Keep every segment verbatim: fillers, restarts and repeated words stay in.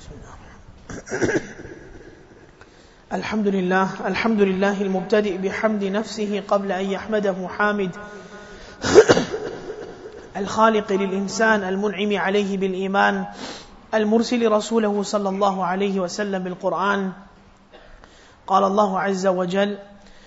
الحمد لله الحمد لله المبتدئ بحمد نفسه قبل أن يحمده حامد الخالق للإنسان المنعم عليه بالإيمان المرسل رسوله صلى الله عليه وسلم بالقرآن. قال الله عز وجل: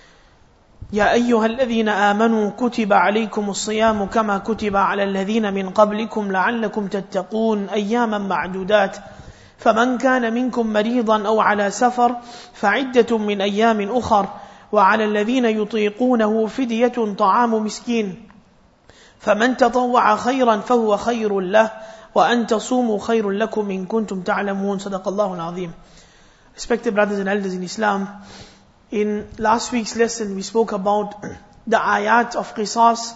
يا أيها الذين آمنوا كتب عليكم الصيام كما كتب على الذين من قبلكم لعلكم تتقون أياما معدودات فمن كان منكم مريضا أو على سفر فعدة من أيام أخر وعلى الذين يطيقونه فدية طعام مسكين فمن تطوع خيرا فهو خير له وأن تصوموا خير لكم إن كنتم تعلمون. صدق الله العظيم. Respected brothers and elders in Islam, in last week's lesson we spoke about the ayat of qisas,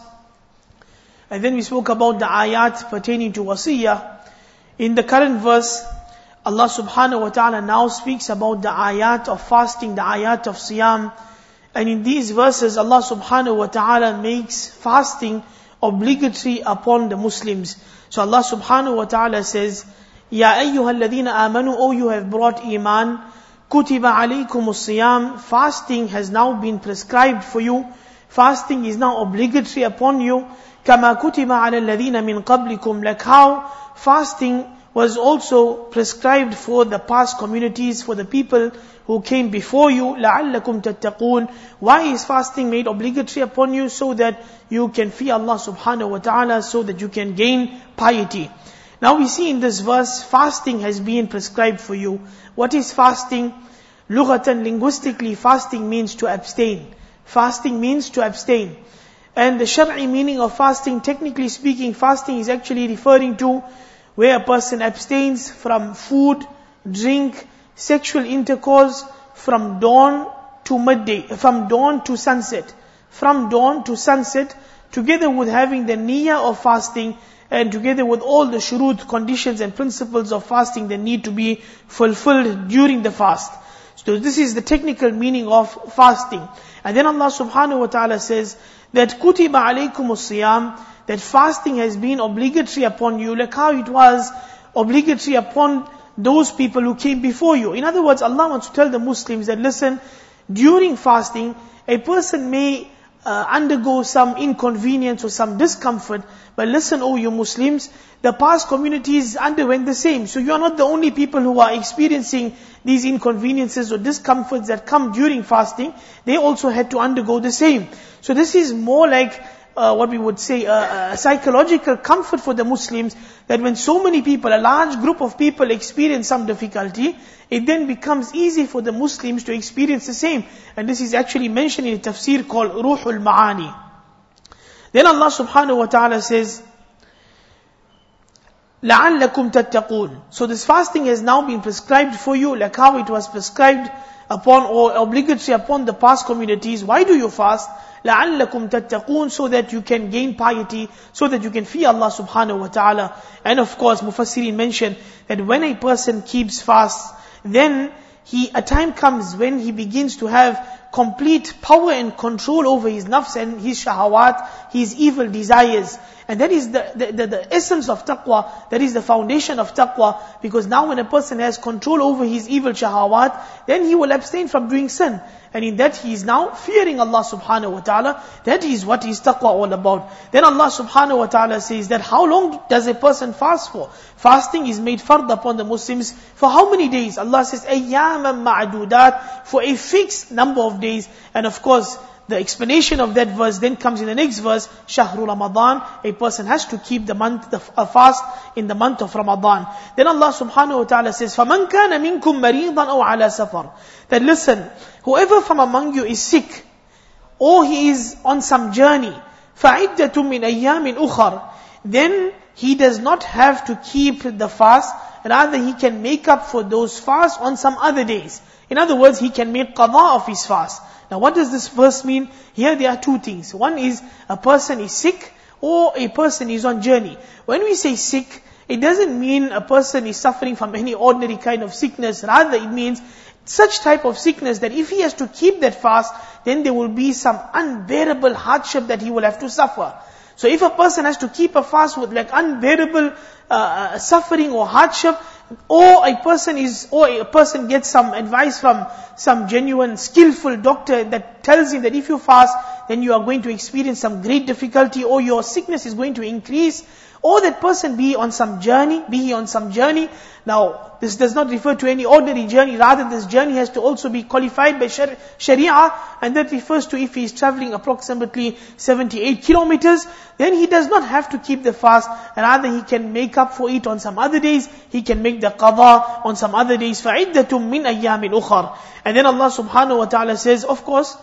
and then we spoke about the ayat pertaining to wasiyah. In the current verse, Allah subhanahu wa ta'ala now speaks about the ayat of fasting, the ayat of siyam. And in these verses, Allah subhanahu wa ta'ala makes fasting obligatory upon the Muslims. So Allah subhanahu wa ta'ala says, Ya ayyuhal ladhina amanu, O you have brought iman, kutiba alaykum as-siyam, fasting has now been prescribed for you. Fasting is now obligatory upon you. Kama kutiba ala alladhina min qablikum, like how fasting was also prescribed for the past communities, for the people who came before you. لَعَلَّكُمْ تَتَّقُونَ. Why is fasting made obligatory upon you? So that you can fear Allah subhanahu wa ta'ala, so that you can gain piety. Now we see in this verse, fasting has been prescribed for you. What is fasting? Lughatan, linguistically, fasting means to abstain. Fasting means to abstain. And the shar'i meaning of fasting, technically speaking, fasting is actually referring to where a person abstains from food, drink, sexual intercourse from dawn to midday, from dawn to sunset. From dawn to sunset, together with having the niyyah of fasting, and together with all the shurut, conditions and principles of fasting that need to be fulfilled during the fast. So this is the technical meaning of fasting. And then Allah subhanahu wa ta'ala says that kutiba alaykum as-siyam, that fasting has been obligatory upon you, like how it was obligatory upon those people who came before you. In other words, Allah wants to tell the Muslims that, listen, during fasting, a person may uh, undergo some inconvenience or some discomfort, but listen, O you Muslims, the past communities underwent the same. So you are not the only people who are experiencing these inconveniences or discomforts that come during fasting. They also had to undergo the same. So this is more like Uh, what we would say, uh, a psychological comfort for the Muslims, that when so many people, a large group of people experience some difficulty, it then becomes easy for the Muslims to experience the same. And this is actually mentioned in a tafsir called Ruhul Ma'ani. Then Allah subhanahu wa ta'ala says, لَعَلَّكُمْ تَتَّقُونَ. So this fasting has now been prescribed for you, like how it was prescribed upon or obligatory upon the past communities. Why do you fast? لَعَلَّكُمْ تَتَّقُونَ, so that you can gain piety, so that you can fear Allah subhanahu wa ta'ala. And of course, Mufassirin mentioned that when a person keeps fast, then he, a time comes when he begins to have complete power and control over his nafs and his shahawat, his evil desires. And that is the, the, the, the essence of taqwa, that is the foundation of taqwa, because now when a person has control over his evil shahawat, then he will abstain from doing sin. And in that he is now fearing Allah subhanahu wa ta'ala. That is what is taqwa all about. Then Allah subhanahu wa ta'ala says that how long does a person fast for? Fasting is made fard upon the Muslims for how many days? Allah says, أَيَّامًا مَعْدُودَاتٍ, for a fixed number of days. And of course, the explanation of that verse then comes in the next verse, Shahru Ramadan, a person has to keep the month, the fast in the month of Ramadan. Then Allah subhanahu wa ta'ala says, فَمَنْ كَانَ مِنْكُمْ مَرِيضًا أَوْ عَلَى سَفَرٍ, that listen, whoever from among you is sick, or he is on some journey, فَعِدَّةٌ مِنْ أَيَّامٍ أُخَرٍ, then he does not have to keep the fast, rather he can make up for those fasts on some other days. In other words, he can make qada of his fast. Now what does this verse mean? Here there are two things. One is a person is sick or a person is on journey. When we say sick, it doesn't mean a person is suffering from any ordinary kind of sickness. Rather it means such type of sickness that if he has to keep that fast, then there will be some unbearable hardship that he will have to suffer. So if a person has to keep a fast with like unbearable uh, suffering or hardship, or a person is, or a person gets some advice from some genuine, skillful doctor that tells him that if you fast, then you are going to experience some great difficulty, or your sickness is going to increase, or that person be on some journey, be he on some journey. Now, this does not refer to any ordinary journey, rather this journey has to also be qualified by Sharia, and that refers to if he is traveling approximately seventy-eight kilometers, then he does not have to keep the fast, and rather he can make up for it on some other days, he can make the qada on some other days, فَعِدَّةٌ مِّنْ أَيَّامٍ أُخَرٍ. And then Allah subhanahu wa ta'ala says, of course,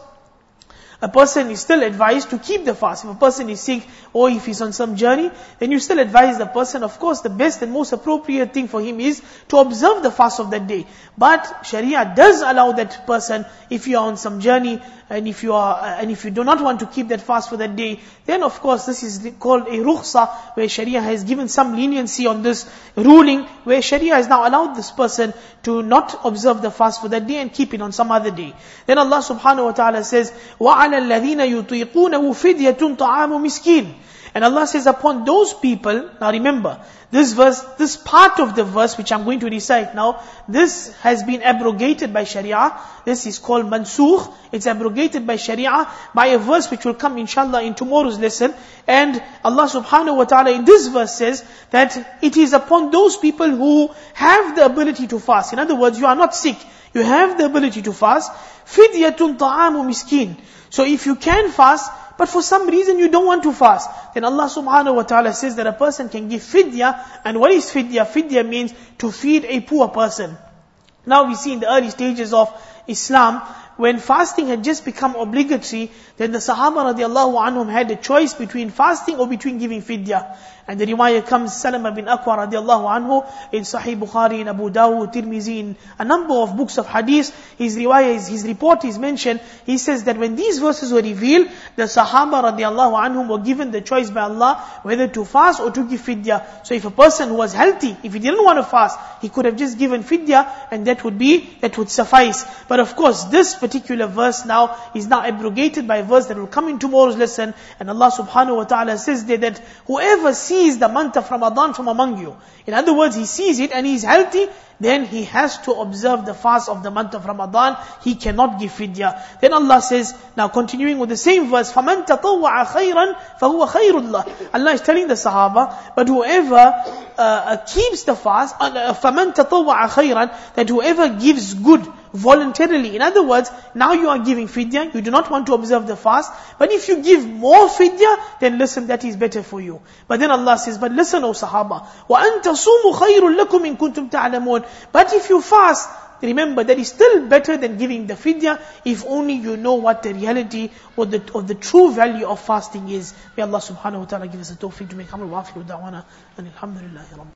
a person is still advised to keep the fast. If a person is sick or if he's on some journey, then you still advise the person, of course, the best and most appropriate thing for him is to observe the fast of that day. But Sharia does allow that person, if you are on some journey, and if you are, and if you do not want to keep that fast for that day, then of course this is called a rukhsa, where Sharia has given some leniency on this ruling, where Sharia has now allowed this person to not observe the fast for that day and keep it on some other day. Then Allah subhanahu wa ta'ala says, وَعَلَى الَّذِينَ يُطِيقُونَهُ فِدْيَةٌ طَعَامُ مِسْكِينٍ. And Allah says upon those people, now remember, this verse, this part of the verse which I'm going to recite now, this has been abrogated by Sharia. This is called mansukh. It's abrogated by Sharia by a verse which will come inshallah in tomorrow's lesson. And Allah subhanahu wa ta'ala in this verse says that it is upon those people who have the ability to fast. In other words, you are not sick, you have the ability to fast. فِدْيَةٌ طَعَامُ مِسْكِينٍ. So if you can fast, but for some reason you don't want to fast, then Allah subhanahu wa ta'ala says that a person can give fidya. And what is fidya? Fidya means to feed a poor person. Now we see in the early stages of Islam, when fasting had just become obligatory, then the Sahaba radiallahu anhum had a choice between fasting or between giving fidya. And the riwayah comes, Salama bin Aqwa radiallahu anhu, in Sahih Bukhari, in Abu Dawud, Tirmizi, in a number of books of hadith. His riwayah, is, his report is mentioned. He says that when these verses were revealed, the Sahaba radiallahu anhum were given the choice by Allah whether to fast or to give fidya. So if a person who was healthy, if he didn't want to fast, he could have just given fidya, and that would be, that would suffice. But of course, this particular verse now is now abrogated by a verse that will come in tomorrow's lesson. And Allah subhanahu wa ta'ala says there that whoever sees the month of Ramadan from among you, in other words, he sees it and he is healthy, then he has to observe the fast of the month of Ramadan. He cannot give fidya. Then Allah says, now continuing with the same verse, فَمَنْ تَطَوَّعَ خَيْرًا فَهُوَ خَيْرُ اللَّهِ. Allah is telling the Sahaba, but whoever uh, uh, keeps the fast, uh, فَمَنْ تَطَوَّعَ خَيْرًا, that whoever gives good voluntarily. In other words, now you are giving fidya, you do not want to observe the fast, but if you give more fidya, then listen, that is better for you. But then Allah says, but listen, O Sahaba, وَأَن تَصُومُوا خَيْرٌ لَكُمْ إِن كُنْتُمْ تَعْلَمُونَ. But if you fast, remember that is still better than giving the fidya, if only you know what the reality or the, or the true value of fasting is. May Allah subhanahu wa ta'ala give us a tawfiq to make amal wa afiru da'wana and alhamdulillahi rabbil.